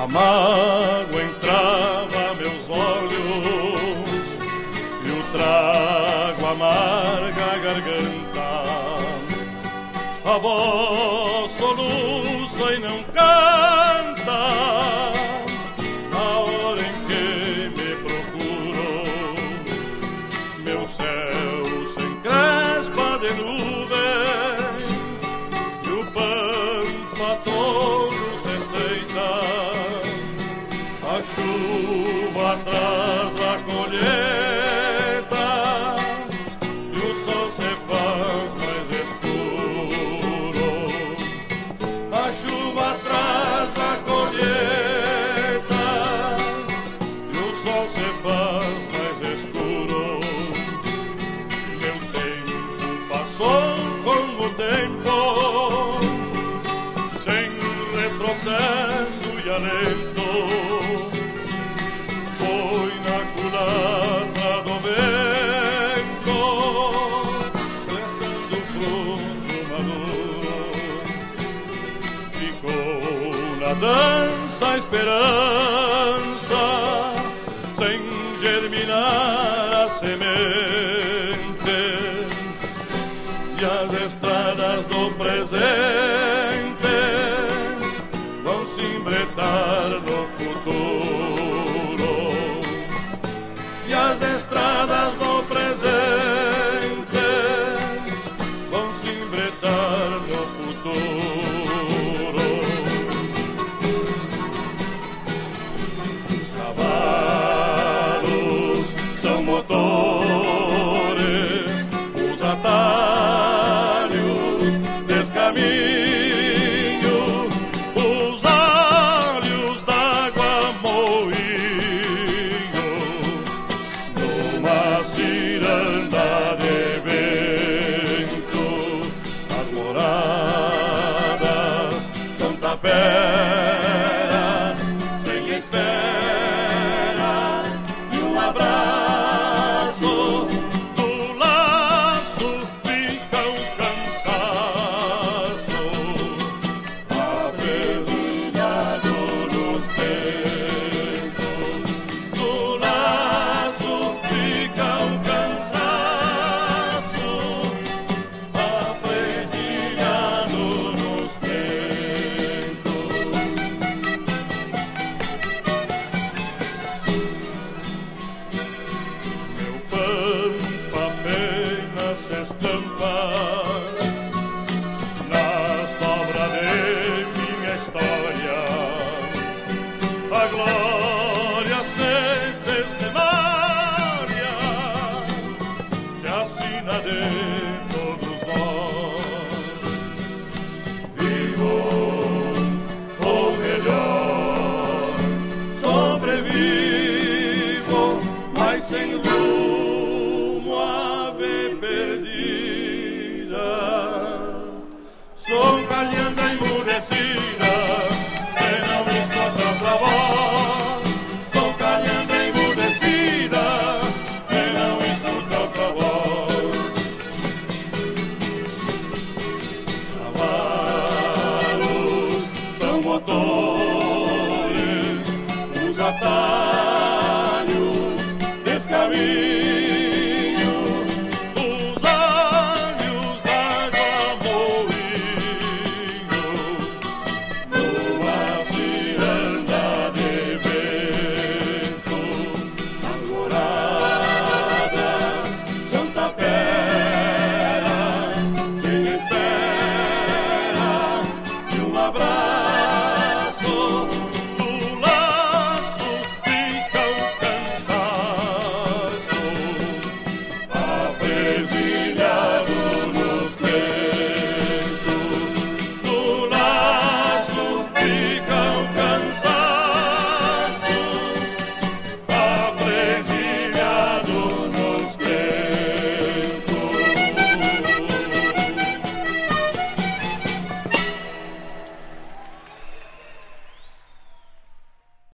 mágoa entrava meus olhos e o trago amarga a garganta. A voz soluça e não canta na hora em que me procuro. Meu céu se encrespa de nuvem e o pampa todo se estreita. A chuva atrás da colheita e o sol se faz mais escuro. A chuva atrás da colheita e o sol se faz mais escuro. Meu tempo passou como o tempo, sem retrocesso e alento. Foi na culatra do vento, plantando fruto maduro. Ficou na dança a esperança, sem germinar a semente. E as estradas do presente